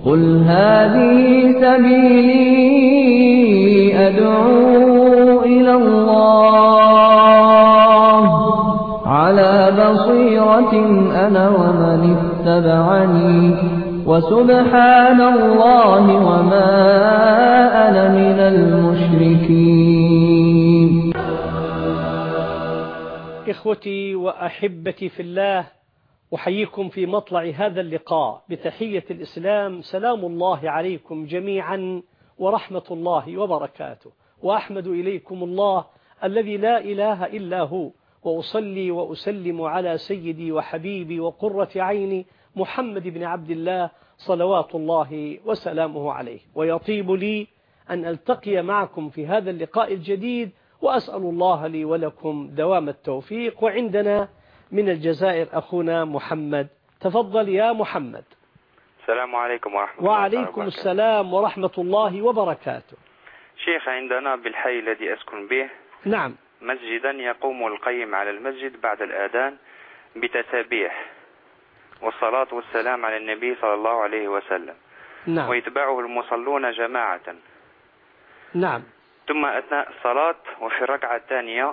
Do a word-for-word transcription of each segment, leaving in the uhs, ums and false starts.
قل هذه سبيلي أدعو إلى الله على بصيرة أنا ومن اتبعني وسبحان الله وما أنا من المشركين. إخوتي وأحبتي في الله، أحييكم في مطلع هذا اللقاء بتحية الإسلام. سلام الله عليكم جميعا ورحمة الله وبركاته. وأحمد إليكم الله الذي لا إله إلا هو، وأصلي وأسلم على سيدي وحبيبي وقرة عيني محمد بن عبد الله صلوات الله وسلامه عليه. ويطيب لي أن ألتقي معكم في هذا اللقاء الجديد، وأسأل الله لي ولكم دوام التوفيق. وعندنا من الجزائر أخونا محمد، تفضل يا محمد. السلام عليكم ورحمة الله وبركاته. وعليكم السلام ورحمة الله وبركاته. شيخ، عندنا بالحي الذي أسكن به نعم مسجدا يقوم القيم على المسجد بعد الآذان بتسابيح والصلاة والسلام على النبي صلى الله عليه وسلم. نعم. ويتبعه المصلون جماعة. نعم. ثم أثناء الصلاة وفي الركعة الثانية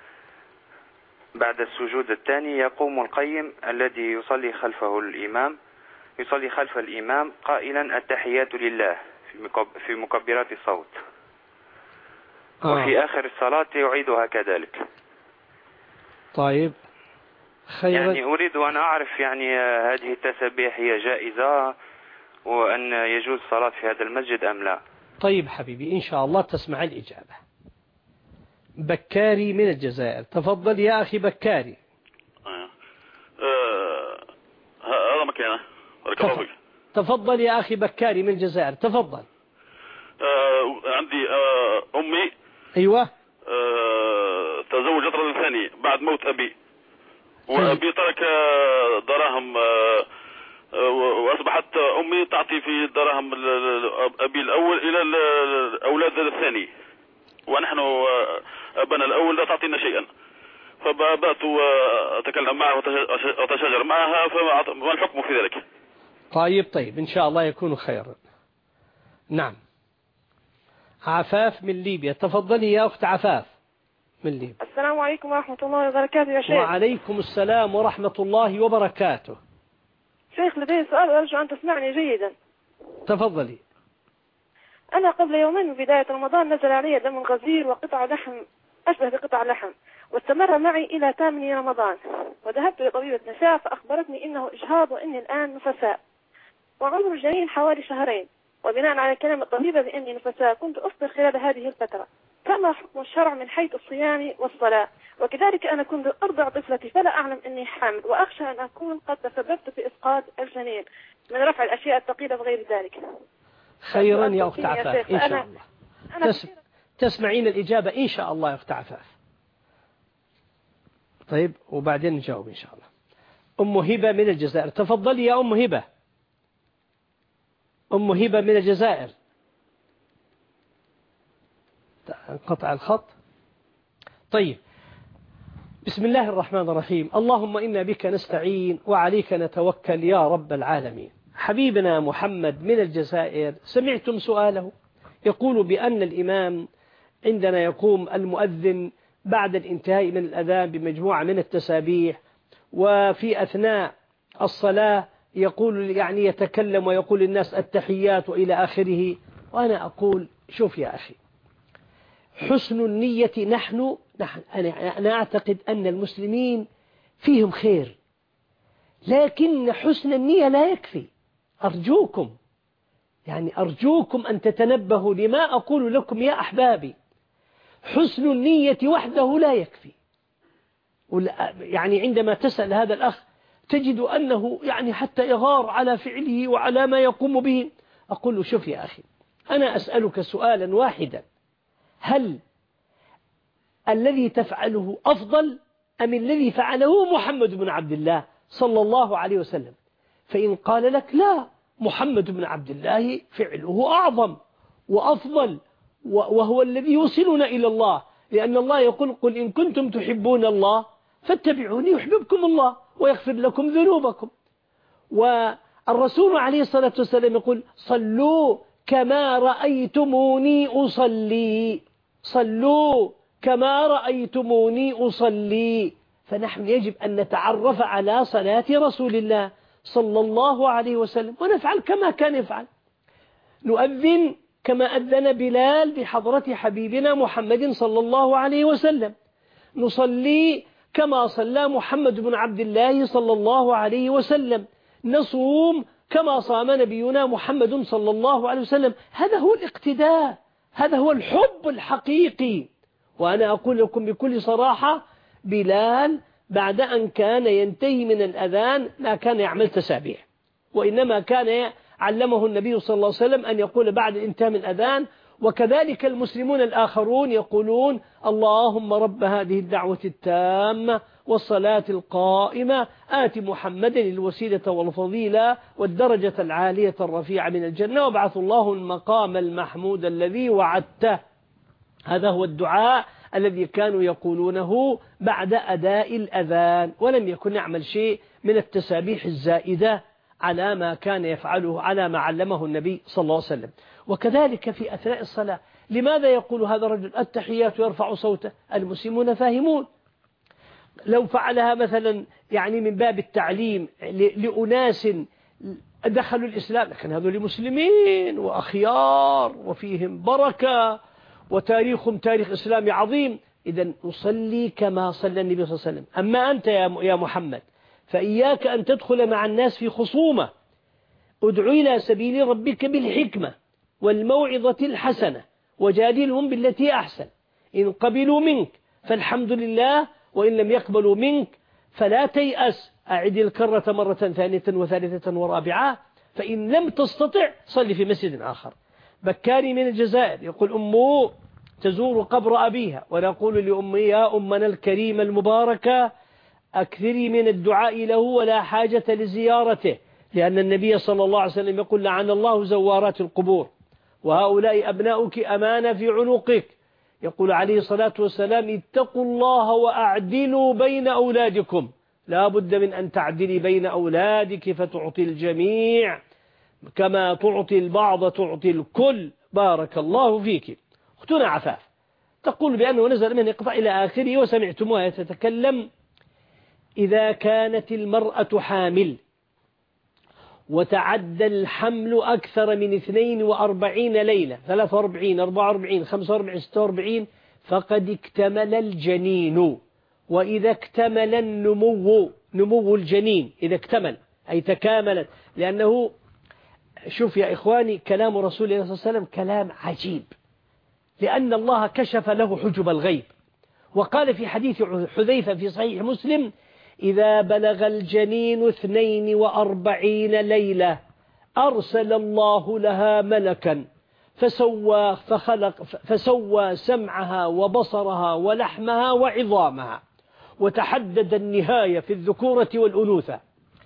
بعد السجود الثاني يقوم القيم الذي يصلي خلفه الإمام يصلي خلف الإمام قائلا التحيات لله في مكبرات الصوت. آه. وفي آخر الصلاة يعيدها كذلك. طيب خير. يعني أريد أن أعرف يعني هذه التسابيح هي جائزة وأن يجوز الصلاة في هذا المسجد أم لا؟ طيب حبيبي، إن شاء الله تسمع الإجابة. بكاري من الجزائر، تفضل يا أخي بكاري. هذا مكانه. تفضل. تفضل يا أخي بكاري من الجزائر، تفضل. آه عندي آه أمي. أيوة. آه تزوجت رجل ثاني بعد موت أبي، وأبي ترك دراهم، آه وأصبحت أمي تعطي في دراهم أبي الأول إلى الأولاد الثاني، ونحن أبنا الأول لا تعطينا شيئا. فبدأت أتكلم معها وأتشاجر معها، فما الحكم في ذلك؟ طيب طيب إن شاء الله يكون خيرا. نعم. عفاف من ليبيا، تفضلي يا أخت عفاف من ليبيا. السلام عليكم ورحمة الله وبركاته يا شيخ. وعليكم السلام ورحمة الله وبركاته. شيخ لدي سؤال أرجو أن تسمعني جيدا. تفضلي. أنا قبل يومين من بداية رمضان نزل علي دم غزير وقطع لحم أشبه بقطع لحم، واستمر معي إلى ثامن رمضان، وذهبت لطبيبة نساء فأخبرتني إنه إجهاض وإني الآن نفساء، وعمر الجنين حوالي شهرين، وبناء على كلام الطبيبة بإني نفساء كنت أفطر خلال هذه الفترة. كما حكم الشرع من حيث الصيام والصلاة؟ وكذلك أنا كنت أرضع طفلتي فلا أعلم أني حامل، وأخشى أن أكون قد تسببت في إسقاط الجنين من رفع الأشياء الثقيلة وغير ذلك. خيرا يا أخت عفاف إن شاء الله. تس... تسمعين الإجابة إن شاء الله يا أخت عفاف. طيب وبعدين نجاوب إن شاء الله. أم هبة من الجزائر، تفضلي يا أم هبة. أم هبة من الجزائر. انقطع الخط. طيب بسم الله الرحمن الرحيم. اللهم إنا بك نستعين وعليك نتوكل يا رب العالمين. حبيبنا محمد من الجزائر، سمعتم سؤاله؟ يقول بأن الإمام عندنا يقوم المؤذن بعد الانتهاء من الأذان بمجموعة من التسابيح، وفي أثناء الصلاة يقول يعني يتكلم ويقول الناس التحيات وإلى آخره. وأنا أقول شوف يا أخي، حسن النية نحن, نحن أنا أعتقد أن المسلمين فيهم خير، لكن حسن النية لا يكفي. أرجوكم يعني أرجوكم أن تتنبهوا لما أقول لكم يا أحبابي. حسن النية وحده لا يكفي. يعني عندما تسأل هذا الأخ تجد أنه يعني حتى يغار على فعله وعلى ما يقوم به. أقول له شوف يا أخي، أنا أسألك سؤالا واحدا، هل الذي تفعله أفضل أم الذي فعله محمد بن عبد الله صلى الله عليه وسلم؟ فإن قال لك لا، محمد بن عبد الله فعله أعظم وأفضل وهو الذي يوصلنا إلى الله، لأن الله يقول قل إن كنتم تحبون الله فاتبعوني يحببكم الله ويغفر لكم ذنوبكم. الرسول عليه الصلاة والسلام يقول صلوا كما رأيتموني أصلي، صلوا كما رأيتموني أصلي. فنحن يجب أن نتعرف على صلاة رسول الله صلى الله عليه وسلم ونفعل كما كان يفعل. نؤذن كما أذن بلال بحضرة حبيبنا محمد صلى الله عليه وسلم، نصلي كما صلى محمد بن عبد الله صلى الله عليه وسلم، نصوم كما صام نبينا محمد صلى الله عليه وسلم. هذا هو الاقتداء، هذا هو الحب الحقيقي. وأنا أقول لكم بكل صراحة بلال بعد أن كان ينتهي من الأذان ما كان يعمل تسابيح، وإنما كان علمه النبي صلى الله عليه وسلم أن يقول بعد الانتهاء من الأذان. وكذلك المسلمون الآخرون يقولون اللهم رب هذه الدعوة التامة والصلاة القائمة آت محمدا الوسيلة والفضيلة والدرجة العالية الرفيعة من الجنة وابعث الله المقام المحمود الذي وعدته. هذا هو الدعاء الذي كانوا يقولونه بعد أداء الأذان، ولم يكن يعمل شيء من التسابيح الزائدة على ما كان يفعله، على ما علمه النبي صلى الله عليه وسلم. وكذلك في أثناء الصلاة، لماذا يقول هذا الرجل التحيات يرفع صوته؟ المسلمون فاهمون. لو فعلها مثلا يعني من باب التعليم لأناس دخلوا الإسلام، لكن هذول مسلمين وأخيار وفيهم بركة وتاريخهم تاريخ إسلامي عظيم. إذن نصلي كما صلى النبي صلى الله عليه وسلم. أما أنت يا محمد فإياك أن تدخل مع الناس في خصومة، ادعو إلى سبيل ربك بالحكمة والموعظة الحسنة وجادلهم بالتي أحسن، إن قبلوا منك فالحمد لله، وإن لم يقبلوا منك فلا تيأس، أعد الكرة مرة ثانية وثالثة ورابعة، فإن لم تستطع صلي في مسجد آخر. بكاري من الجزائر يقول أمه تزور قبر أبيها ونقول لأمي يا أمنا الكريمة المباركة أكثري من الدعاء له ولا حاجة لزيارته، لأن النبي صلى الله عليه وسلم يقول لعن الله زوارات القبور وهؤلاء أبناؤك أمانة في عنقك. يقول عليه الصلاة والسلام اتقوا الله وأعدلوا بين أولادكم، لا بد من أن تعدلي بين أولادك فتعطي الجميع كما تعطي البعض تعطي الكل. بارك الله فيك. أختنا عفاف تقول بأنه نزل من إقطاع إلى آخره وسمعتموها تتكلم إذا كانت المرأة حامل وتعدى الحمل أكثر من اثنين وأربعين ليلة، ثلاثة وأربعين أربعة وأربعين خمسة وأربعين ستة وأربعين فقد اكتمل الجنين. وإذا اكتمل النمو، نمو الجنين إذا اكتمل أي تكاملت، لأنه شوف يا إخواني كلام رسول الله صلى الله عليه وسلم كلام عجيب، لأن الله كشف له حجب الغيب. وقال في حديث حذيفة في صحيح مسلم إذا بلغ الجنين اثنين وأربعين ليلة أرسل الله لها ملكا فسوى, فخلق فسوى سمعها وبصرها ولحمها وعظامها، وتحدد النهاية في الذكورة والأنوثة.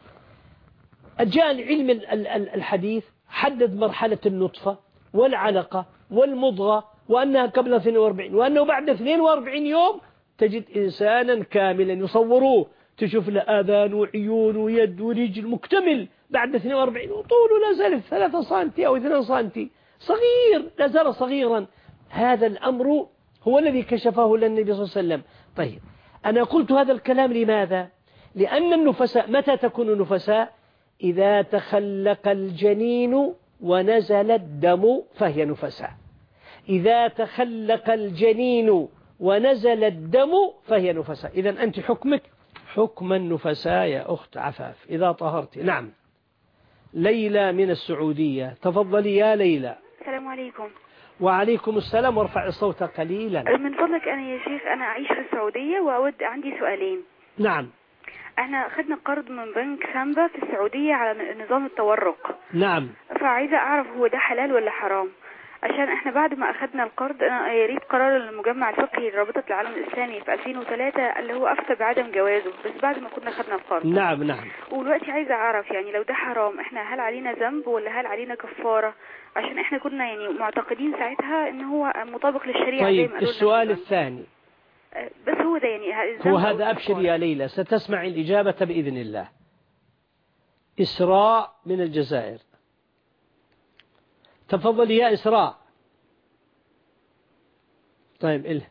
جاء العلم الحديث حدد مرحلة النطفة والعلقة والمضغة، وأنها قبل اثنين وأربعين، وأنه بعد اثنين وأربعين يوم تجد إنسانا كاملا يصوروه، تشوف له آذان وعيون ويد ورجل مكتمل بعد اثنين وأربعين، وطوله لا زال ثلاثة سنتي أو اثنين سنتي، صغير لا زال صغيرا. هذا الأمر هو الذي كشفه للنبي صلى الله عليه وسلم. طيب أنا قلت هذا الكلام لماذا؟ لأن النفساء متى تكون النفساء؟ إذا تخلق الجنين ونزل الدم فهي نفساء. إذا تخلق الجنين ونزل الدم فهي نفساء. إذن أنت حكمك حكم النفساء يا أخت عفاف إذا طهرت. نعم. ليلى من السعودية، تفضلي يا ليلى. السلام عليكم. وعليكم السلام، وارفع الصوت قليلا. من فضلك أنا يا شيخ أنا أعيش في السعودية وأود عندي سؤالين. نعم. احنا أخذنا قرض من بنك سامبا في السعودية على نظام التورق. نعم. فعايزة أعرف هو ده حلال ولا حرام، عشان احنا بعد ما أخذنا القرض أنا يريد قرار المجمع الفقهي لرابطة العالم الإسلامي في ألفين وثلاثة اللي هو أفتى بعدم جوازه، بس بعد ما كنا أخذنا القرض. نعم نعم. ودلوقتي عايزة أعرف يعني لو ده حرام احنا هل علينا ذنب ولا هل علينا كفارة، عشان احنا كنا يعني معتقدين ساعتها ان هو مطابق للشريعة. طيب السؤال الثاني بس هو ده يعني هو هذا. أبشر يا ليلى ستسمع الإجابة بإذن الله. إسراء من الجزائر. تفضلي يا إسراء. طيب إله.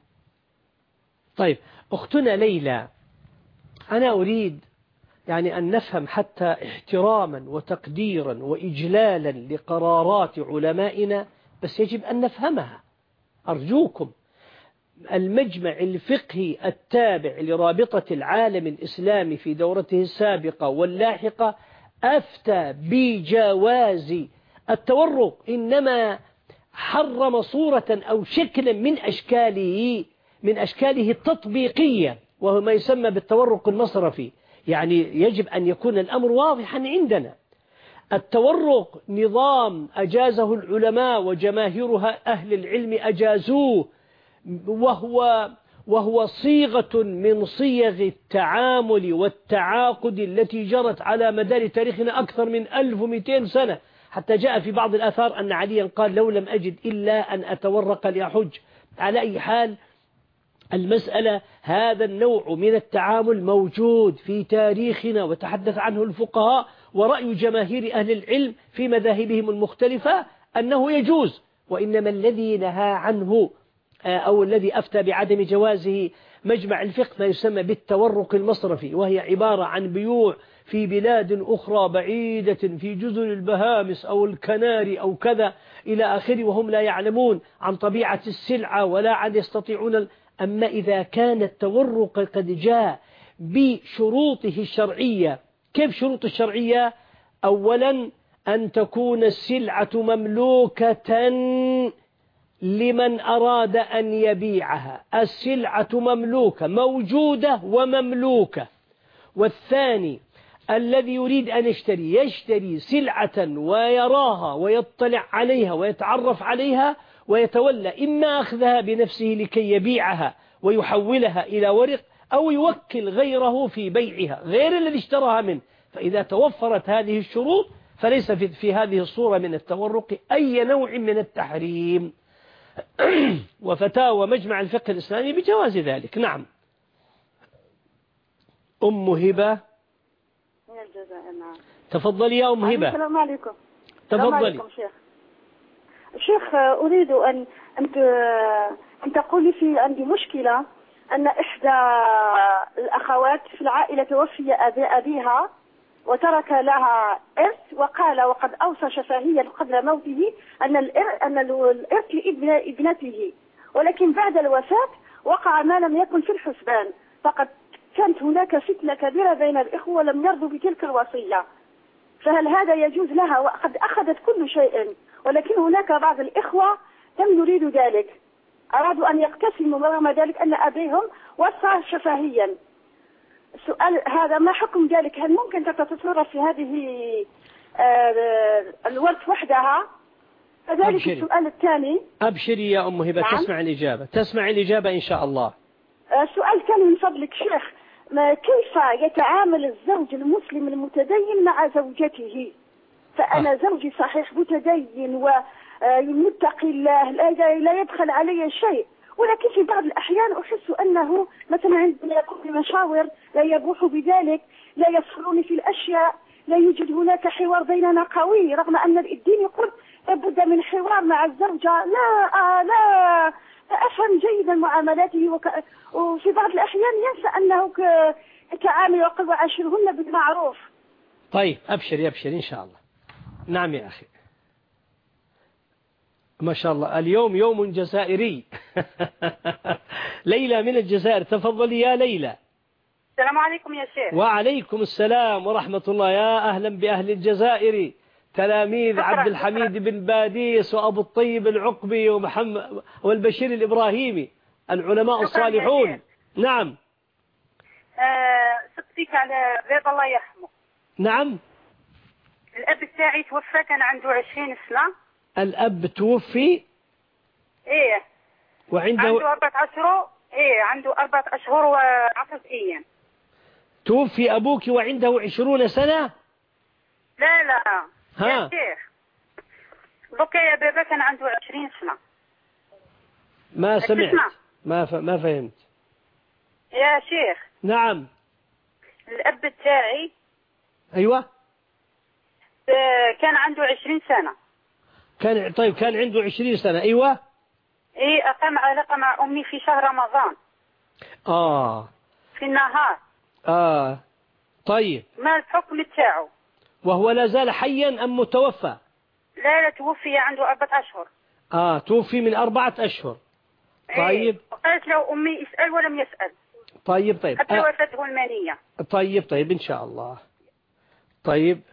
طيب أختنا ليلى، أنا أريد يعني أن نفهم حتى احتراما وتقديرا وإجلالا لقرارات علمائنا، بس يجب أن نفهمها أرجوكم. المجمع الفقهي التابع لرابطة العالم الإسلامي في دورته السابقة واللاحقة أفتى بجواز التورق، إنما حرم صورة أو شكلا من أشكاله من أشكاله التطبيقية، وهو ما يسمى بالتورق المصرفي. يعني يجب أن يكون الأمر واضحا عندنا. التورق نظام أجازه العلماء وجماهيرها أهل العلم أجازوه، وهو وهو صيغة من صيغ التعامل والتعاقد التي جرت على مدار تاريخنا أكثر من ألف ومئتين سنة، حتى جاء في بعض الآثار أن عليا قال لو لم أجد إلا أن أتورق لأحج. على أي حال المسألة هذا النوع من التعامل موجود في تاريخنا وتحدث عنه الفقهاء، ورأي جماهير أهل العلم في مذاهبهم المختلفة أنه يجوز. وإنما الذي نهى عنه أو الذي أفتى بعدم جوازه مجمع الفقه ما يسمى بالتورق المصرفي، وهي عبارة عن بيوع في بلاد أخرى بعيدة في جزر البهامس أو الكناري أو كذا إلى آخره، وهم لا يعلمون عن طبيعة السلعة ولا عن يستطيعون. أما إذا كان التورق قد جاء بشروطه الشرعية، كيف شروط الشرعية؟ أولا أن تكون السلعة مملوكة لمن أراد أن يبيعها، السلعة مملوكة موجودة ومملوكة. والثاني الذي يريد أن يشتري يشتري سلعة ويراها ويطلع عليها ويتعرف عليها ويتولى إما أخذها بنفسه لكي يبيعها ويحولها إلى ورق، أو يوكل غيره في بيعها غير الذي اشتراها منه. فإذا توفرت هذه الشروط فليس في, في هذه الصورة من التورق أي نوع من التحريم. وفتاوى مجمع الفقه الإسلامي بجواز ذلك. نعم. أم هبة من الجزائر. نعم. تفضلي يا أم هبة. السلام عليكم. تفضلي. شيخ شيخ أريد أن أن تقولي في عندي مشكلة أن إحدى الأخوات في العائلة توفي أبي أبيها وترك لها إرث، وقال وقد أوصى شفهيا قبل موته أن الإرث أن الإرث لابن ابنته، ولكن بعد الوفاة وقع ما لم يكن في الحسبان، فقد كانت هناك فتنة كبيرة بين الإخوة ولم يرضوا بتلك الوصية، فهل هذا يجوز لها؟ وقد أخذت كل شيء، ولكن هناك بعض الإخوة لم يريدوا ذلك، أرادوا أن يقتسموا رغم ذلك أن أبيهم وصى شفهيا. السؤال هذا ما حكم ذلك؟ هل ممكن تتصرف في هذه الورث وحدها؟ كذلك السؤال الثاني. أبشري يا أم هبة. نعم؟ تسمع الإجابة تسمع الإجابة إن شاء الله. السؤال الثاني من فضلك شيخ، ما كيف يتعامل الزوج المسلم المتدين مع زوجته؟ فأنا زوجي صحيح متدين ومتقي الله، لا يدخل علي شيء، ولكن في بعض الأحيان أحس أنه مثلا عندما يكون في مشاور لا يبوح بذلك، لا يصفرني في الأشياء، لا يوجد هناك حوار بيننا قوي، رغم أن الدين يقول لابد من حوار مع الزوجة. لا آه لا أفهم جيدا معاملاته، وك... وفي بعض الأحيان ينسى أنه كعامل وقل وعاشرهن بالمعروف. طيب أبشر أبشر إن شاء الله. نعم يا أخي، ما شاء الله اليوم يوم جزائري. ليلى من الجزائر. تفضلي يا ليلى. السلام عليكم يا شيخ. وعليكم السلام ورحمة الله. يا أهلا بأهل الجزائر، تلاميذ عبد الحميد بن باديس وأبو الطيب العقبي ومحمد والبشير الإبراهيمي، العلماء الصالحون. نعم. آه سقطيك على بيض الله يرحمه. نعم. الأب تاعي توفى كان عنده عشرين سنة. الأب توفي؟ إيه. وعنده عنده أربعة أشهر. إيه عنده أربعة أشهر وعشرة أيام. توفي أبوك وعنده عشرون سنة؟ لا لا. ها. يا شيخ بكى يا بابا كان عنده عشرين سنة. ما سمعت. ما ف... ما فهمت. يا شيخ. نعم. الأب تاعي. أيوة. كان عنده عشرين سنة. كان طيب كان عنده عشرين سنة. أيوة. إيه أقام علاقة مع أمي في شهر رمضان. آه. في النهار. آه. طيب. ما الحكم تاعه؟ وهو لا زال حيا أم متوفى؟ لا لا توفي عنده أربعة أشهر. آه توفي من أربعة أشهر. طيب. إيه. قالت له أمي اسأل ولم يسأل. طيب طيب. حتى آه. وفاته المانية. طيب طيب إن شاء الله. طيب.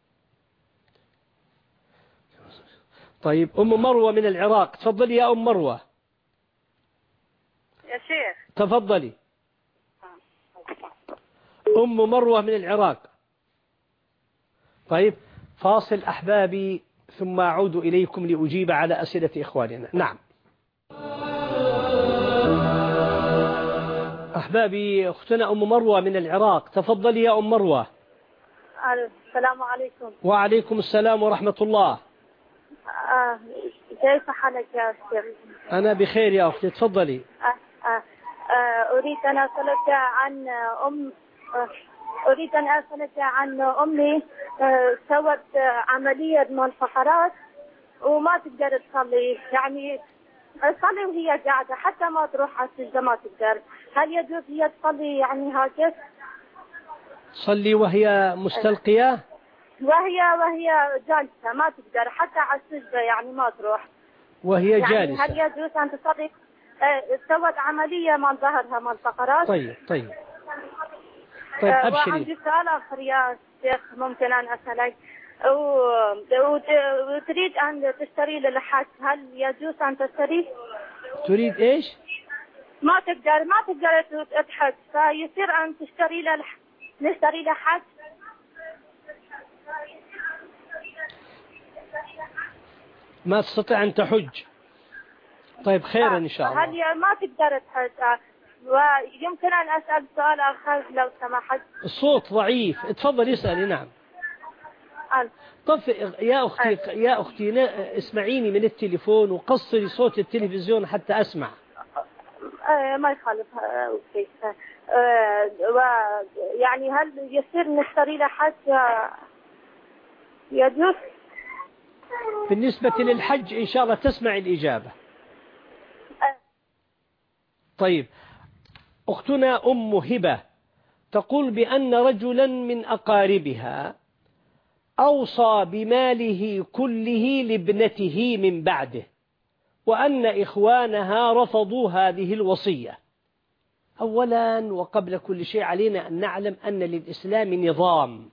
طيب أم مروة من العراق، تفضلي يا أم مروة. يا شيخ. تفضلي. أم مروة من العراق. طيب فاصل أحبابي ثم أعود إليكم لأجيب على أسئلة إخواننا. نعم أحبابي، أختنا أم مروة من العراق، تفضلي يا أم مروة. السلام عليكم. وعليكم السلام ورحمة الله. آه كيف حالك يا أستاذ؟ أنا بخير يا أختي، تفضلي. آه آه آه أريد أن أسألك عن أم آه أريد أن أسألك عن أمي. آه سوت عملية من الفقرات وما تقدر تصلي، يعني تصلي وهي قاعدة حتى ما تروح على السجدة ما تقدر. هل يجوز هي تصلي يعني هكذا؟ تصلي وهي مستلقية؟ وهي وهي جالسة ما تقدر حتى على السجدة، يعني ما تروح وهي يعني جالسة. هل يجوز أن تصلي؟ آه سوت عملية من ظهرها من الفقرات. طيب طيب طيب أبشري. وعندي سؤال آخر يا شيخ ممكن أن أسألك. وتريد أن تشتري للحج، هل يجوز أن تشتري؟ تريد إيش؟ ما تقدر ما تقدر تحج، فيصير أن تشتري للح نشتري لحج. ما تستطيع أن تحج. طيب خيرا إن شاء الله. هل ما تقدر تحج؟ ويمكن أن أسأل سؤال آخر لو سمحت. الصوت ضعيف، تفضل اسألي. نعم. طب يا أختي يا أختي اسمعيني من التليفون وقصري صوت التلفزيون حتى أسمع. ما يخالف. أوكي. يعني هل يصير نشتري له حج يجوز؟ بالنسبة للحج إن شاء الله تسمع الإجابة. طيب أختنا أم هبة تقول بأن رجلا من أقاربها أوصى بماله كله لابنته من بعده، وأن إخوانها رفضوا هذه الوصية. أولا وقبل كل شيء علينا أن نعلم أن للإسلام نظام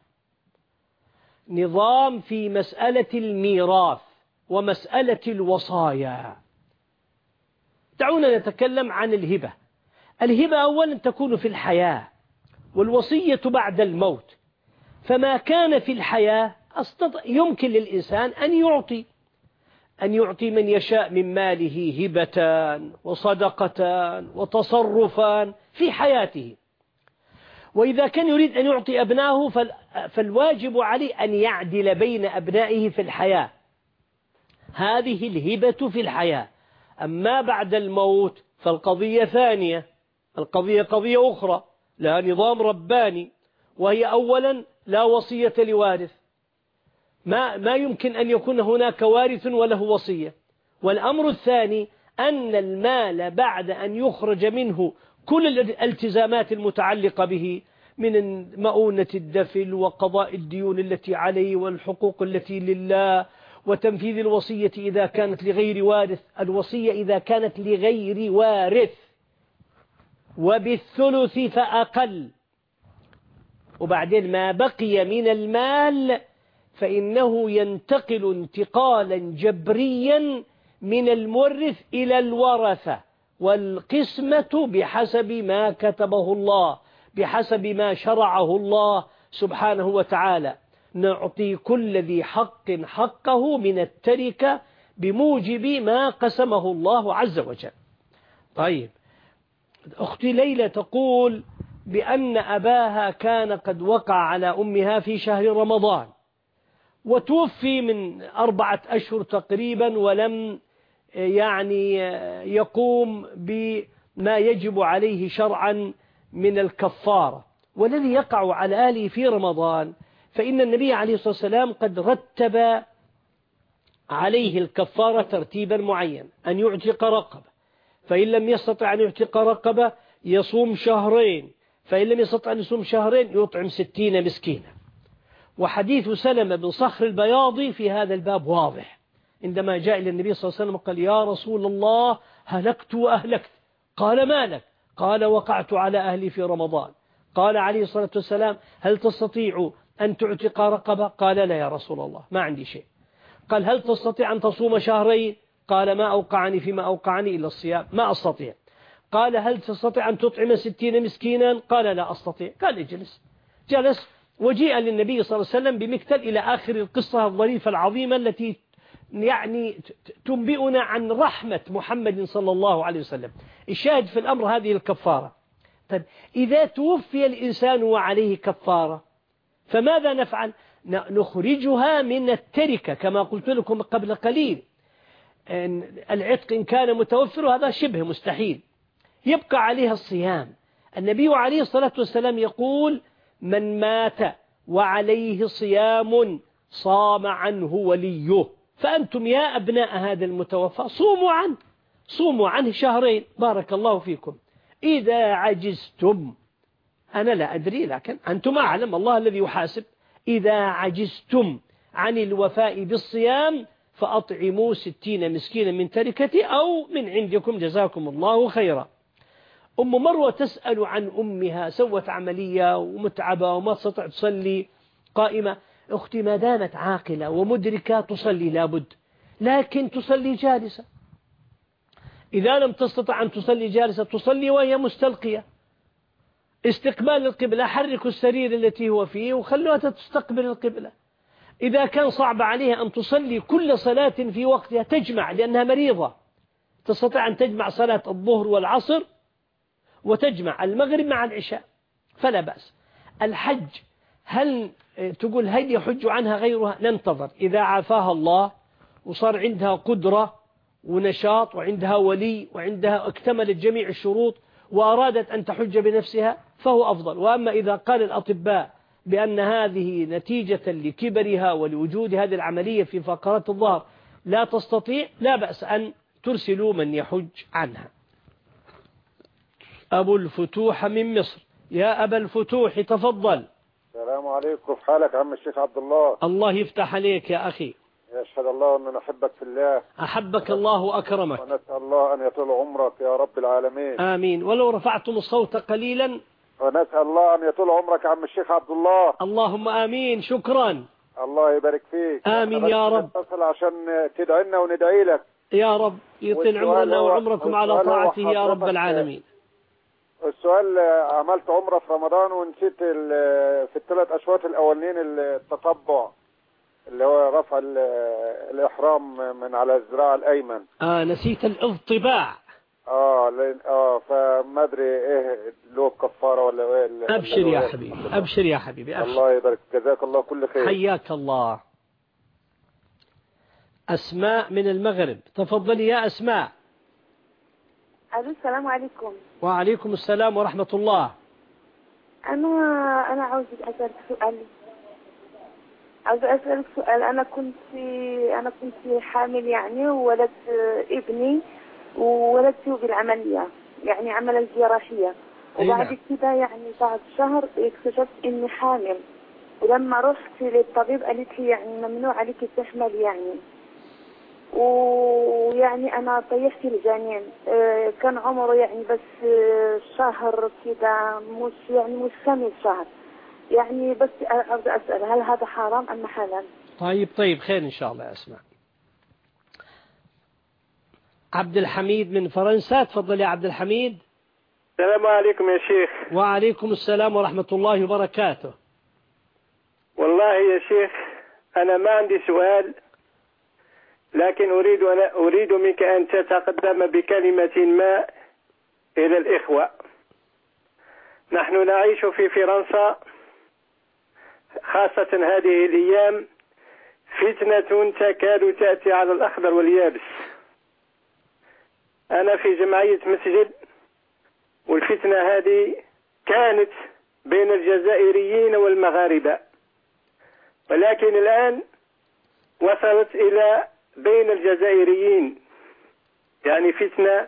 نظام في مسألة الميراث ومسألة الوصايا. دعونا نتكلم عن الهبة. الهبة أولا تكون في الحياة، والوصية بعد الموت. فما كان في الحياة يمكن للإنسان أن يعطي أن يعطي من يشاء من ماله هبة وصدقة وتصرفا في حياته. وإذا كان يريد أن يعطي أبنائه فالواجب عليه أن يعدل بين أبنائه في الحياة. هذه الهبة في الحياة. أما بعد الموت فالقضية ثانية، القضية قضية أخرى، لها نظام رباني، وهي أولا لا وصية لوارث. ما, ما يمكن أن يكون هناك وارث وله وصية. والأمر الثاني أن المال بعد أن يخرج منه كل الالتزامات المتعلقة به من مؤونة الدفل وقضاء الديون التي عليه والحقوق التي لله وتنفيذ الوصية إذا كانت لغير وارث، الوصية إذا كانت لغير وارث وبالثلث فأقل، وبعدين ما بقي من المال فإنه ينتقل انتقالا جبريا من المورث إلى الورثة، والقسمة بحسب ما كتبه الله، بحسب ما شرعه الله سبحانه وتعالى. نعطي كل ذي حق حقه من التركة بموجب ما قسمه الله عز وجل. طيب أختي ليلى تقول بأن أباها كان قد وقع على أمها في شهر رمضان وتوفي من أربعة أشهر تقريبا، ولم يعني يقوم بما يجب عليه شرعا من الكفارة. والذي يقع على أهله في رمضان فإن النبي عليه الصلاة والسلام قد رتب عليه الكفارة ترتيبا معين، أن يعتق رقبة، فإن لم يستطع أن يعتق رقبة يصوم شهرين، فإن لم يستطع أن يصوم شهرين يطعم ستين مسكينا. وحديث سلمة بن صخر البياضي في هذا الباب واضح، عندما جاء إلى النبي صلى الله عليه وسلم وقال يا رسول الله هلكت وأهلكت، قال ما لك؟ قال وقعت على أهلي في رمضان. قال عليه الصلاة والسلام هل تستطيع أن تعتق رقبة؟ قال لا يا رسول الله ما عندي شيء. قال هل تستطيع أن تصوم شهرين؟ قال ما أوقعني فيما أوقعني إلا الصيام، ما أستطيع. قال هل تستطيع أن تطعم ستين مسكينا؟ قال لا أستطيع. قال اجلس. جلس وجيء للنبي صلى الله عليه وسلم بمكتل إلى آخر القصة الظريفة العظيمة التي يعني تنبئنا عن رحمة محمد صلى الله عليه وسلم. الشاهد في الأمر هذه الكفارة. طيب إذا توفي الإنسان وعليه كفارة فماذا نفعل؟ نخرجها من التركة كما قلت لكم قبل قليل. العتق إن كان متوفر هذا شبه مستحيل، يبقى عليها الصيام. النبي عليه الصلاة والسلام يقول من مات وعليه صيام صام عنه وليه. فأنتم يا أبناء هذا المتوفى صوموا عنه، صوموا عنه شهرين بارك الله فيكم. إذا عجزتم، أنا لا أدري لكن أنتم أعلم، الله الذي يحاسب، إذا عجزتم عن الوفاء بالصيام فأطعموا ستين مسكينا من تركتي أو من عندكم جزاكم الله خيرا. أم مروة تسأل عن أمها، سوت عملية ومتعبة وما تستطيع تصلي قائمة. أختي ما دامت عاقلة ومدركة تصلي لابد، لكن تصلي جالسة. إذا لم تستطع أن تصلي جالسة تصلي وهي مستلقية. استقبال القبلة، حركوا السرير التي هو فيه وخلوها تستقبل القبلة. إذا كان صعب عليها أن تصلي كل صلاة في وقتها تجمع لأنها مريضة، تستطيع أن تجمع صلاة الظهر والعصر وتجمع المغرب مع العشاء فلا بأس. الحج هل تقول هل يحج عنها غيرها؟ ننتظر إذا عافاها الله وصار عندها قدرة ونشاط وعندها ولي وعندها اكتملت جميع الشروط وأرادت أن تحج بنفسها فهو أفضل. وأما إذا قال الأطباء بأن هذه نتيجة لكبرها ولوجود هذه العملية في فقرات الظهر لا تستطيع، لا بأس أن ترسلوا من يحج عنها. أبو الفتوح من مصر. يا أبا الفتوح تفضل. السلام عليكم، في حالك عم الشيخ عبد الله؟ الله يفتح عليك يا أخي. يشهد الله أن نحبك في الله. أحبك الله وأكرمك. ونسأل الله أن يطول عمرك يا رب العالمين. آمين. ولو رفعتم الصوت قليلا. ونسأل الله أن يطول عمرك عم الشيخ عبد الله. اللهم آمين. شكرا. الله يبارك فيك. آمين يا رب. نتصل عشان تدعي لنا وندعي لك يا رب، يطيل عمرنا وعمركم على طاعته يا رب العالمين. السؤال، عملت عمرة في رمضان ونسيت في الثلاث أشواط الأولين التطبع اللي هو رفع الإحرام من على الذراع الأيمن. آه نسيت الاضطباع. آه آه فما أدري إيه له كفارة ولا إيه. أبشر يا حبيبي، أبشر يا حبيبي، أبشر. الله يبارك، جزاك الله كل خير. حياك الله. أسماء من المغرب، تفضلي يا أسماء. السلام عليكم. وعليكم السلام ورحمة الله. أنا أنا عاوز أسألك سؤال. عاوز أسألك سؤال. أنا كنت أنا كنت حامل يعني وولدت ابني وولدته بالعملية، يعني عملية جراحية، وبعد كده يعني بعد شهر اكتشفت إني حامل. ولما رحت للطبيب قالت لي يعني ممنوع عليك تحمل يعني. ويعني أنا طيحت الجنين، كان عمره يعني بس شهر كده، مش يعني مش كامل شهر يعني. بس عاوز أسأل هل هذا حرام أم حلال؟ طيب طيب خير إن شاء الله. أسمع. عبد الحميد من فرنسا، تفضل يا عبد الحميد. السلام عليكم يا شيخ. وعليكم السلام ورحمة الله وبركاته. والله يا شيخ أنا ما عندي سؤال، لكن أريد أن أريد منك أن تتقدم بكلمة ما إلى الإخوة. نحن نعيش في فرنسا، خاصة هذه الأيام فتنة تكاد تأتي على الأخضر واليابس. أنا في جمعية مسجد، والفتنة هذه كانت بين الجزائريين والمغاربة، ولكن الآن وصلت إلى بين الجزائريين، يعني فتنة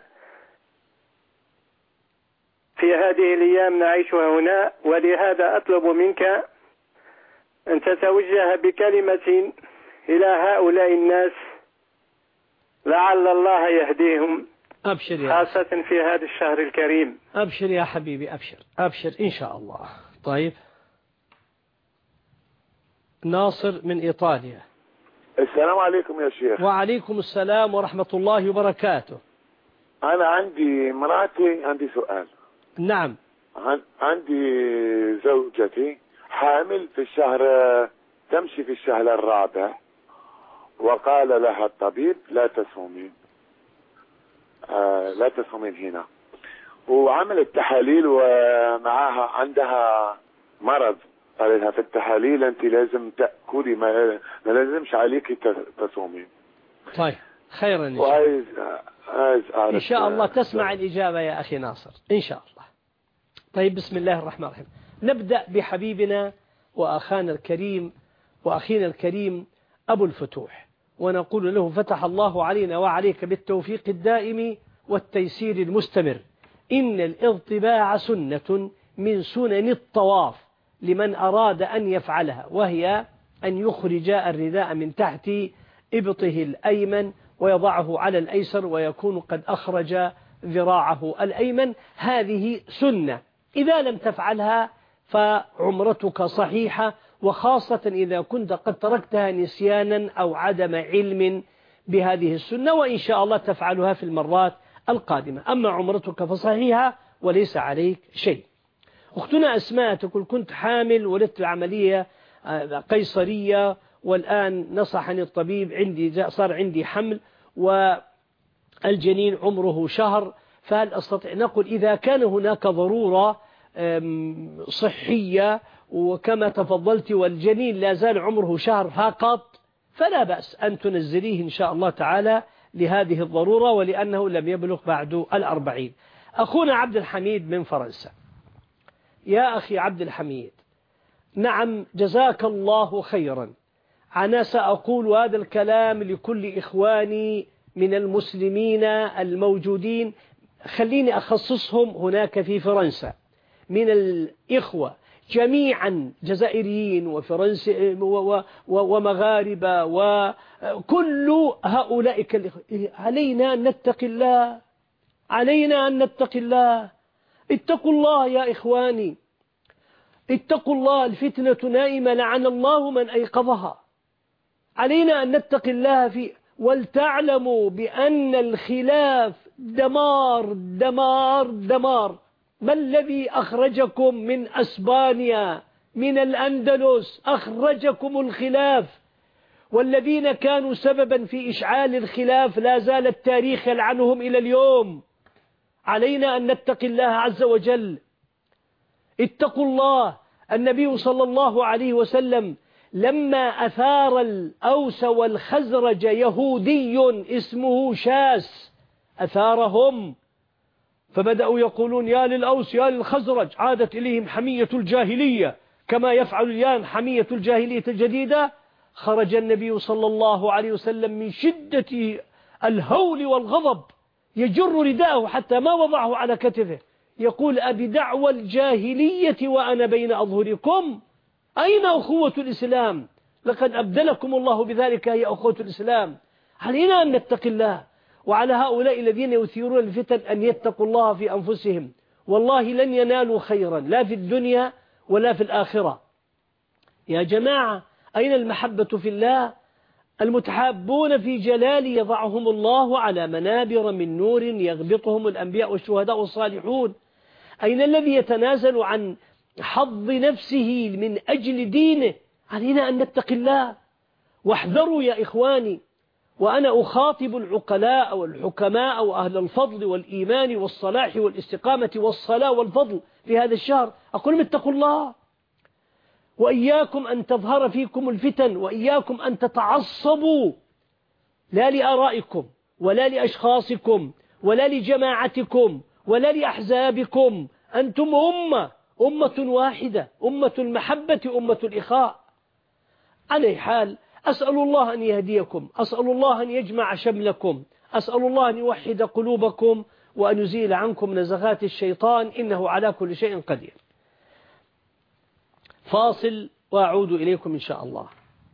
في هذه الأيام نعيشها هنا. ولهذا أطلب منك أن تتوجه بكلمة إلى هؤلاء الناس لعل الله يهديهم، أبشر يا خاصة في هذا الشهر الكريم. أبشر يا حبيبي، أبشر أبشر إن شاء الله. طيب، ناصر من إيطاليا. السلام عليكم يا شيخ. وعليكم السلام ورحمة الله وبركاته. أنا عندي مراتي، عندي سؤال. نعم. عندي زوجتي حامل في الشهر، تمشي في الشهر الرابع، وقال لها الطبيب لا تصومين، آه لا تصومين هنا، وعملت تحاليل ومعها عندها مرض. قال لها في التحاليل أنت لازم تأكلي، ما, ما لازمش عليك تصومين. طيب، خيرا إن شاء وعايز عايز الله. إن شاء الله تسمع الإجابة يا أخي ناصر إن شاء الله. طيب، بسم الله الرحمن الرحيم. نبدأ بحبيبنا وأخانا الكريم وأخينا الكريم أبو الفتوح، ونقول له فتح الله علينا وعليك بالتوفيق الدائم والتيسير المستمر. إن الاضطباع سنة من سنن الطواف لمن أراد أن يفعلها، وهي أن يخرج الرداء من تحت إبطه الأيمن ويضعه على الأيسر، ويكون قد أخرج ذراعه الأيمن. هذه سنة، إذا لم تفعلها فعمرتك صحيحة، وخاصة إذا كنت قد تركتها نسيانا أو عدم علم بهذه السنة، وإن شاء الله تفعلها في المرات القادمة. أما عمرتك فصحيحة وليس عليك شيء. أختنا أسماء تقول كنت حامل، ولدت العملية قيصرية، والآن نصحني الطبيب، عندي صار عندي حمل والجنين عمره شهر، فهل أستطيع؟ نقول إذا كان هناك ضرورة صحية وكما تفضلت والجنين لا زال عمره شهر فقط، فلا بأس أن تنزليه إن شاء الله تعالى لهذه الضرورة، ولأنه لم يبلغ بعد الأربعين. أخونا عبد الحميد من فرنسا. يا أخي عبد الحميد، نعم جزاك الله خيرا. أنا سأقول هذا الكلام لكل إخواني من المسلمين الموجودين، خليني أخصصهم هناك في فرنسا من الإخوة جميعا، جزائريين وفرنس ومغاربة وكل هؤلاء. علينا أن نتقي الله، علينا أن نتقي الله. اتقوا الله يا إخواني، اتقوا الله. الفتنة نائمة، لعن الله من أيقظها. علينا أن نتقي الله في ولتعلموا بأن الخلاف دمار دمار دمار. ما الذي أخرجكم من أسبانيا من الأندلس؟ أخرجكم الخلاف، والذين كانوا سببا في إشعال الخلاف لا زال التاريخ يلعنهم إلى اليوم. علينا أن نتقي الله عز وجل. اتقوا الله. النبي صلى الله عليه وسلم لما أثار الأوس والخزرج يهودي اسمه شاس، أثارهم فبدأوا يقولون يا للأوس يا للخزرج، عادت إليهم حمية الجاهلية كما يفعل اليوم حمية الجاهلية الجديدة. خرج النبي صلى الله عليه وسلم من شدة الهول والغضب يجر رداءه حتى ما وضعه على كتفه، يقول أبي دعوى الجاهلية وأنا بين أظهركم؟ أين أخوة الإسلام؟ لقد أبدلكم الله بذلك يا أخوة الإسلام. علينا أن نتقي الله، وعلى هؤلاء الذين يثيرون الفتن أن يتقوا الله في أنفسهم، والله لن ينالوا خيرا لا في الدنيا ولا في الآخرة. يا جماعة، أين المحبة في الله؟ المتحابون في جلال يضعهم الله على منابر من نور يغبطهم الأنبياء والشهداء والصالحون. أين الذي يتنازل عن حظ نفسه من أجل دينه؟ علينا أن نتقي الله. واحذروا يا إخواني، وأنا أخاطب العقلاء والحكماء وأهل الفضل والإيمان والصلاح والاستقامة والصلاة والفضل في هذا الشهر، أقول اتقوا الله، وإياكم أن تظهر فيكم الفتن، وإياكم أن تتعصبوا لا لآرائكم ولا لأشخاصكم ولا لجماعتكم ولا لأحزابكم. أنتم أمة أمة واحدة، أمة المحبة، أمة الإخاء. على حال أسأل الله أن يهديكم، أسأل الله أن يجمع شملكم، أسأل الله أن يوحد قلوبكم وأن يزيل عنكم نزغات الشيطان، إنه على كل شيء قدير. فاصل وأعود إليكم إن شاء الله.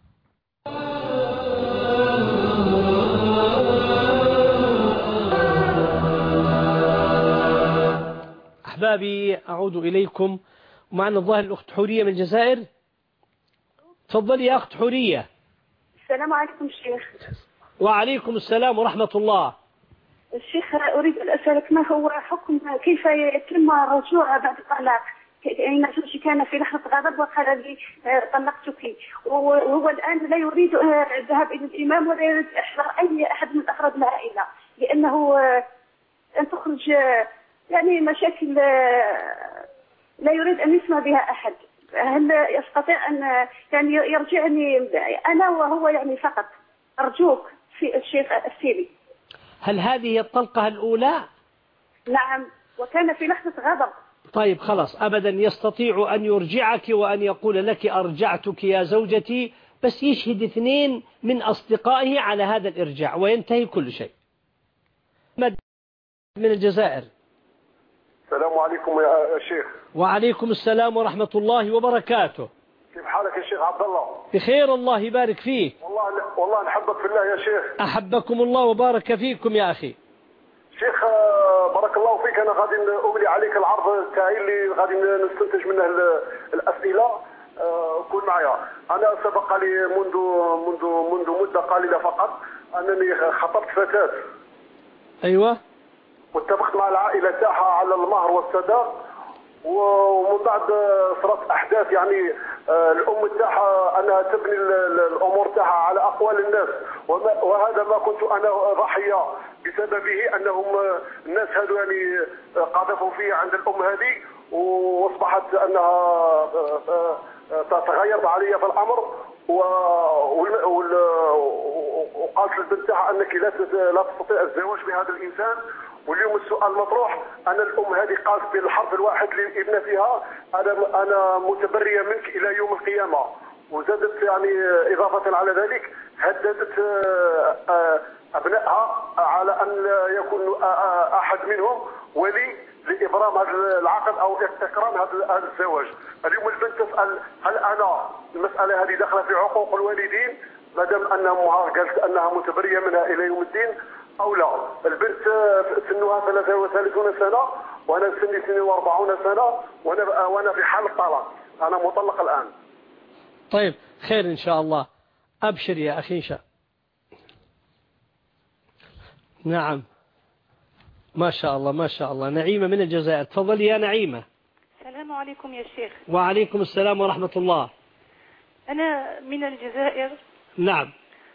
أحبابي أعود إليكم، ومعنا الظاهر الأخت حورية من الجزائر. تفضلي يا أخت حورية. السلام عليكم شيخ. وعليكم السلام ورحمة الله. الشيخ أريد أن أسألك ما هو حكم كيف يتم الرجوع بعد الطلاق؟ يعني مثلا كان في لحظة غضب وقال لي طلقتك، وهو الآن لا يريد الذهاب إلى الإمام ولا يريد إحضار أي أحد من أفراد العائلة، لأنه أن تخرج يعني مشاكل لا يريد أن يسمع بها أحد. هل يستطيع أن يعني يرجعني أنا وهو يعني فقط؟ أرجوك في الشيخ السيري. هل هذه الطلقة الأولى؟ نعم، وكان في لحظة غضب. طيب خلاص، أبدا يستطيع أن يرجعك وأن يقول لك أرجعتك يا زوجتي، بس يشهد اثنين من أصدقائه على هذا الإرجاع وينتهي كل شيء. من الجزائر. السلام عليكم يا شيخ. وعليكم السلام ورحمة الله وبركاته. كيف حالك يا شيخ عبد الله؟ بخير الله يبارك فيك. والله والله نحبك في الله يا شيخ. أحبكم الله وبارك فيكم يا أخي. شيخ بارك الله فيك، أنا غادي أملي عليك العرض تاعي اللي غادي نستنتج منه الأسئلة. كون معايا. أنا سبق لي منذ منذ منذ مدة قليلة فقط أنني خطبت فتاة. أيوة. واتفقت مع العائلة تاعها على المهر والصداق، ومن بعد صارت أحداث يعني الأم تاعها أنها تبني الأمور تاعها على أقوال الناس، وهذا ما كنت أنا ضحية بسببه. أنهم الناس هذو يعني قذفوا في عند الأم هذه، واصبحت أنها تغيرت علي في الأمر، وقالت للبنت تاعها أنك لا تستطيع الزواج بهذا الإنسان. واليوم السؤال مطروح، أنا الأم هذه قالت بالحرف الواحد لابنتها أنا أنا متبرية منك إلى يوم القيامة، وزادت يعني إضافة على ذلك هددت أبنائها على أن يكون أحد منهم ولي لإبرام هذا العقد أو إكرام هذا الزواج. اليوم البنت تسأل هل أنا المسألة هذه داخلة في عقوق الوالدين ما دام أن أمها قالت أنها متبرية منها إلى يوم الدين أو لا؟ البنت سنها ثلاثة وثلاثون سنة وأنا سني سني وأربعون سنة، وأنا وأنا في حال الطلاق، أنا مطلق الآن. طيب خير إن شاء الله، أبشر يا أخي إن شاء. نعم ما شاء الله ما شاء الله. نعيمة من الجزائر، تفضلي يا نعيمة. السلام عليكم يا شيخ. وعليكم السلام ورحمة الله. أنا من الجزائر. نعم.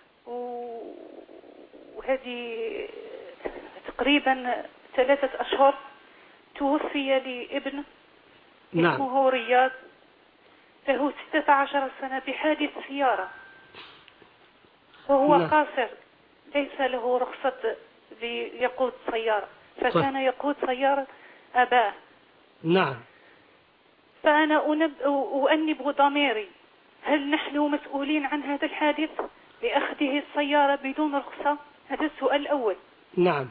وهذه تقريبا ثلاثة أشهر توفي لي ابن. نعم. اسمه رياض، له ستة عشر سنة بحادث سيارة، وهو نعم. قاصر، ليس له رخصة ليقود سيارة، فكان يقود سيارة أباه. نعم. فأنا أنب... أؤنب ضميري، هل نحن مسؤولين عن هذا الحادث لأخذه السيارة بدون رخصة؟ هذا السؤال الأول. نعم.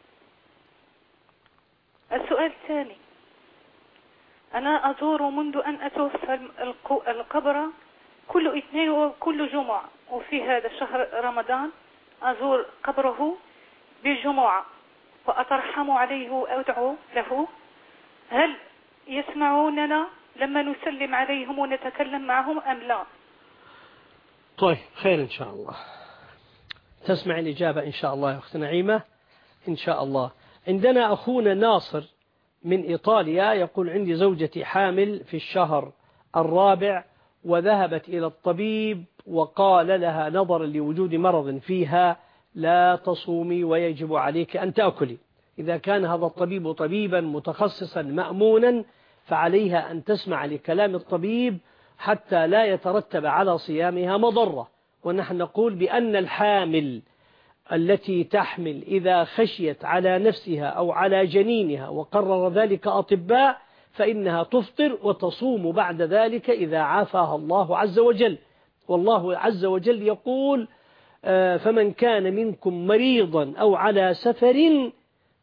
السؤال الثاني، أنا أزور منذ أن أتوفى القبر كل اثنين وكل جمعة، وفي هذا شهر رمضان أزور قبره بالجمعة وأترحم عليه وأدعو له. هل يسمعوننا لما نسلم عليهم ونتكلم معهم أم لا؟ طيب خير إن شاء الله، تسمع الإجابة إن شاء الله يا أخت نعيمة إن شاء الله. عندنا أخونا ناصر من إيطاليا يقول عندي زوجتي حامل في الشهر الرابع وذهبت إلى الطبيب وقال لها نظرا لوجود مرض فيها لا تصومي ويجب عليك أن تأكلي. إذا كان هذا الطبيب طبيبا متخصصا مأمونا فعليها أن تسمع لكلام الطبيب حتى لا يترتب على صيامها مضرة. ونحن نقول بأن الحامل التي تحمل إذا خشيت على نفسها أو على جنينها وقرر ذلك أطباء فإنها تفطر وتصوم بعد ذلك إذا عافاها الله عز وجل. والله عز وجل يقول فمن كان منكم مريضا أو على سفر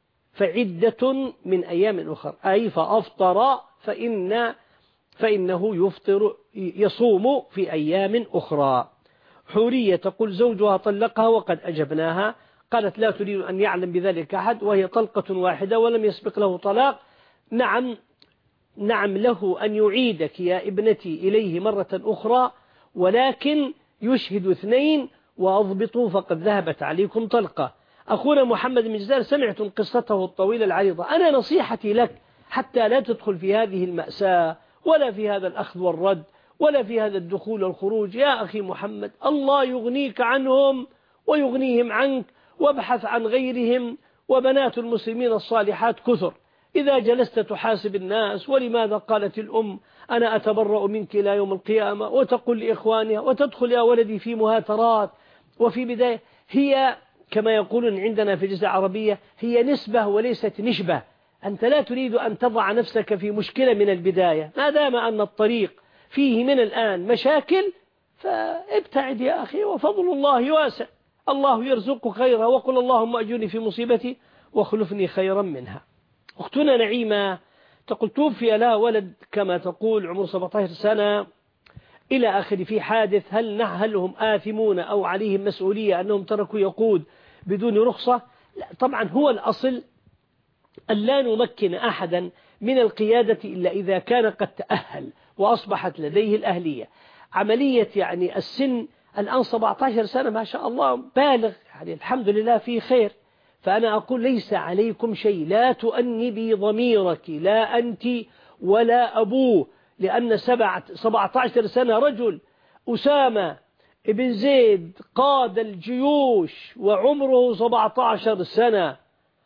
فعدة من أيام أخرى، أي فأفطر فإن فإنه يفطر يصوم في أيام أخرى. حورية تقول زوجها طلقها وقد أجبناها، قالت لا تريد أن يعلم بذلك أحد وهي طلقة واحدة ولم يسبق له طلاق. نعم نعم له أن يعيدك يا ابنتي إليه مرة أخرى، ولكن يشهد اثنين وأضبطوا فقد ذهبت عليكم طلقة. أخونا محمد بن جزار سمعتم قصته الطويلة العريضة. أنا نصيحتي لك حتى لا تدخل في هذه المأساة ولا في هذا الأخذ والرد ولا في هذا الدخول والخروج. يا أخي محمد الله يغنيك عنهم ويغنيهم عنك، وابحث عن غيرهم، وبنات المسلمين الصالحات كثر. إذا جلست تحاسب الناس ولماذا قالت الأم أنا أتبرأ منك إلى يوم القيامة، وتقول لإخوانها، وتدخل يا ولدي في مهاترات. وفي بداية هي كما يقولون عندنا في الجزيرة العربية هي نسبة وليست نشبة. أنت لا تريد أن تضع نفسك في مشكلة من البداية، ما دام أن الطريق فيه من الآن مشاكل فابتعد يا أخي، وفضل الله واسع، الله يرزق خيرا، وقل اللهم أجرني في مصيبتي واخلفني خيرا منها. أختنا نعيمة تقول توفي لها ولد كما تقول عمره سبعة عشر سنة إلى آخر في حادث، هل هل هم آثمون أو عليهم مسؤولية أنهم تركوا يقود بدون رخصة؟ لا طبعا، هو الأصل أن لا نمكن أحدا من القيادة إلا إذا كان قد تأهل وأصبحت لديه الأهلية. عملية يعني السن الآن سبعة عشر سنة ما شاء الله بالغ، يعني الحمد لله في خير. فأنا أقول ليس عليكم شيء، لا تؤنبي ضميرك، لا أنت ولا أبوه، لأن سبعة عشر سنة رجل أسامة ابن زيد قاد الجيوش وعمره سبعة عشر سنة،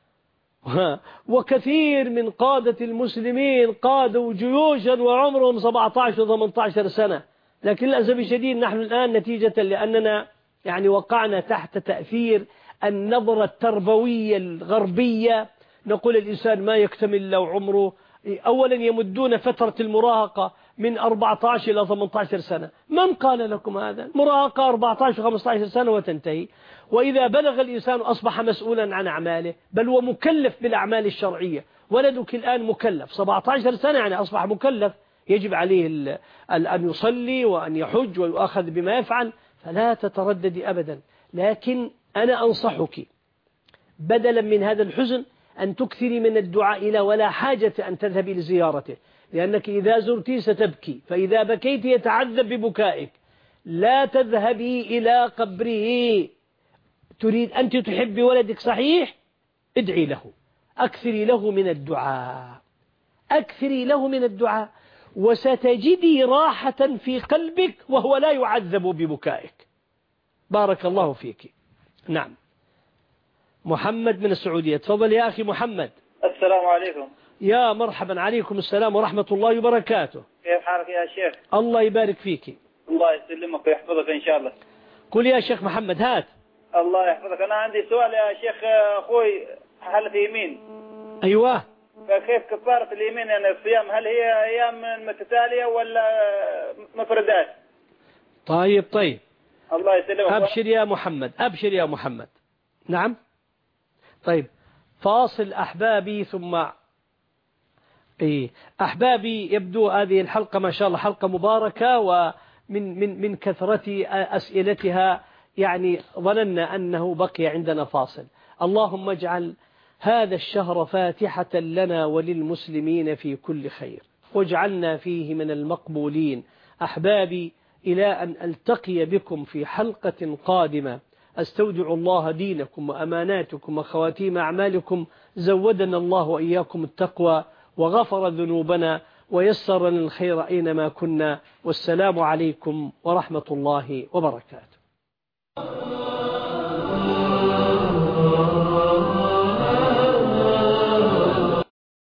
وكثير من قادة المسلمين قادوا جيوشا وعمرهم سبعة عشر وثمانية عشر سنة. لكن للأسف الشديد نحن الآن نتيجة لأننا يعني وقعنا تحت تأثير النظرة التربوية الغربية، نقول الإنسان ما يكتمل لو عمره، أولا يمدون فترة المراهقة من أربعة عشر إلى ثمانية عشر سنة. من قال لكم هذا؟ المراهقة أربعة عشر وخمسة عشر سنة وتنتهي، وإذا بلغ الإنسان أصبح مسؤولا عن أعماله، بل ومكلف بالأعمال الشرعية. ولدك الآن مكلف سبعة عشر سنة، يعني أصبح مكلف، يجب عليه أن يصلي وأن يحج ويؤخذ بما يفعل، فلا تتردد أبدا. لكن أنا أنصحك بدلا من هذا الحزن أن تكثري من الدعاء له، ولا حاجة أن تذهبي لزيارته، لأنك إذا زرتي ستبكي، فإذا بكيت يتعذب ببكائك. لا تذهبي إلى قبره. تريد أنت تحبي ولدك صحيح، ادعي له، أكثري له من الدعاء، أكثري له من الدعاء، وستجدي راحة في قلبك وهو لا يعذب ببكائك. بارك الله فيك. نعم محمد من السعودية، تفضل يا أخي محمد. السلام عليكم. يا مرحبا، عليكم السلام ورحمة الله وبركاته. كيف حالك يا شيخ؟ الله يبارك فيك. الله يسلمك ويحفظك إن شاء الله. قل يا شيخ محمد. هات. الله يحفظك. أنا عندي سؤال يا شيخ، أخوي حلف يمين. أيوة. فكيف كفارة اليمين يعني الصيام؟ هل هي أيام متتالية ولا مفردات؟ طيب طيب. الله يسلمك. أبشر يا محمد، أبشر يا محمد. نعم. طيب فاصل أحبابي ثم إيه أحبابي، يبدو هذه الحلقة ما شاء الله حلقة مباركة، ومن من من كثرة أسئلتها يعني ظننا أنه بقي عندنا فاصل. اللهم اجعل هذا الشهر فاتحة لنا وللمسلمين في كل خير، واجعلنا فيه من المقبولين. أحبابي إلى أن ألتقي بكم في حلقة قادمة، أستودع الله دينكم وأماناتكم وخواتيم أعمالكم. زودنا الله وإياكم التقوى، وغفر ذنوبنا، ويسر لنا الخير أينما كنا. والسلام عليكم ورحمة الله وبركاته.